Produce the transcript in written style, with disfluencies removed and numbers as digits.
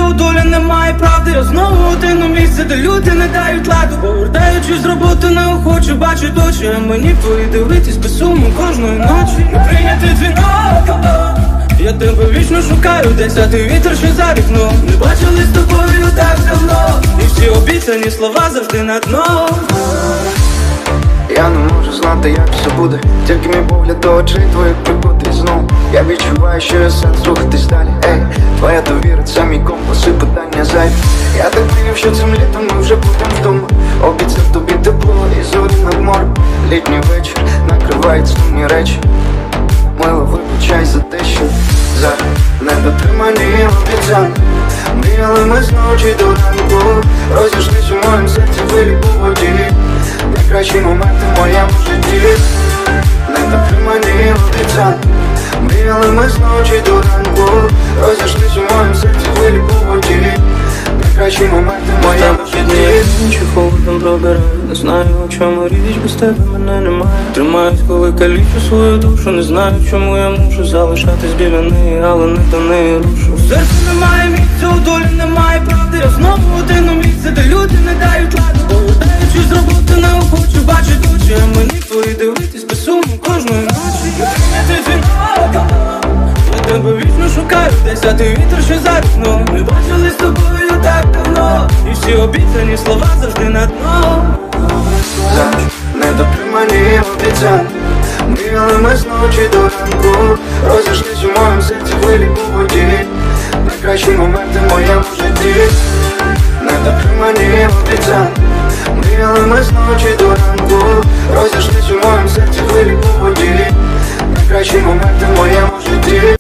у долі немає правди. Я знову один у місце, де люди не дають ладу. Повертаючись з роботи, неохоче бачить очі, а мені твої дивитись без суму кожної ночі. Не прийнятий дзвінок, я тебе вічно шукаю, десь, а ти вітер ще за вікном. Не бачили з тобою так давно, і всі обіцяні слова завжди на дно. Я не можу знати, як все буде, тільки мій погляд до очей твоїх прикутий знов. Я відчуваю, що є сенс рухатись далі. Ей, твоя довіра, це мій компас і питання зайві. Я так мріяв, що цим літом ми вже будемо вдома. Обіцяв тобі тепло і зорі над морем. Літній вечір накривають сумні речі. Мило, вибачай за те, що зараз недотримані обіцянки. Мріяли ми з ночі до ранку, розійшлись у моєму серці хвилі у воді. Найкращі моменти в моєму житті, недотримані обіцянки. Мріяли ми з ночі до ранку, розійшлись у моєму серці хвилі у воді. Найкращі моменти в моєму житті. Чи холодом пробираю, не знаю, у чому річ, без тебе мене немає. Тримаюсь, коли калічу свою душу, не знаю, чому я мушу залишатись біля неї, але не до неї рушу. У серці немає місця, у долі немає правди. Я знову один у місце, де люди не дають ладу. Повертаючись з роботи, неохоче бачить очі, а мені твої дивитись без суму кожної ночі. Прийняти дзвінок, я тебе вічно шукаю, десь, а ти вітер ще за вікном. Не бачили з тобою так давно, і всі обіцяні слова завжди на дно. Зараз недотримані обіцянки. Мріяли ми з ночі до ранку, розійшлись у моєму серці хвилі у воді. Найкращі моменти в моєму житті, недотримані обіцянки. Мріяли ми з ночі до ранку, розійшлись у моєму серці хвилі у воді. Найкращі моменти в моєму житті.